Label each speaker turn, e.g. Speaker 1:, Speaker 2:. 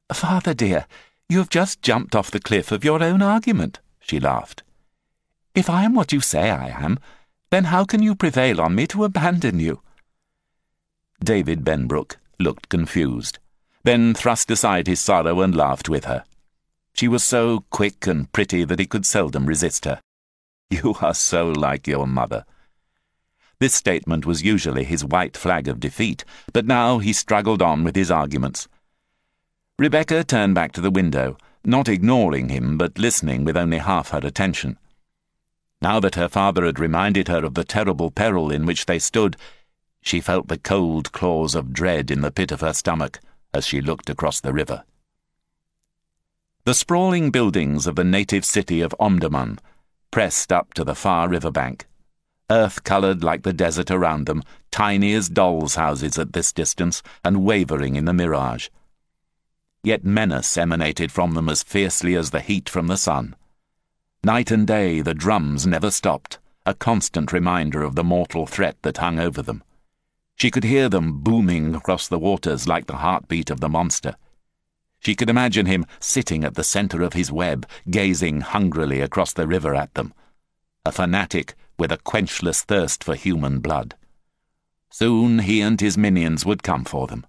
Speaker 1: "Father dear, you have just jumped off the cliff of your own argument," she laughed. "If I am what you say I am, then how can you prevail on me to abandon you?" David Benbrook looked confused, then thrust aside his sorrow and laughed with her. She was so quick and pretty that he could seldom resist her. "You are so like your mother." This statement was usually his white flag of defeat, but now he struggled on with his arguments. Rebecca turned back to the window, not ignoring him, but listening with only half her attention. Now that her father had reminded her of the terrible peril in which they stood, she felt the cold claws of dread in the pit of her stomach as she looked across the river. The sprawling buildings of the native city of Omdurman pressed up to the far riverbank, earth-coloured like the desert around them, tiny as dolls' houses at this distance, and wavering in the mirage. Yet menace emanated from them as fiercely as the heat from the sun. Night and day the drums never stopped, a constant reminder of the mortal threat that hung over them. She could hear them booming across the waters like the heartbeat of the monster. She could imagine him sitting at the centre of his web, gazing hungrily across the river at them, a fanatic with a quenchless thirst for human blood. Soon he and his minions would come for them.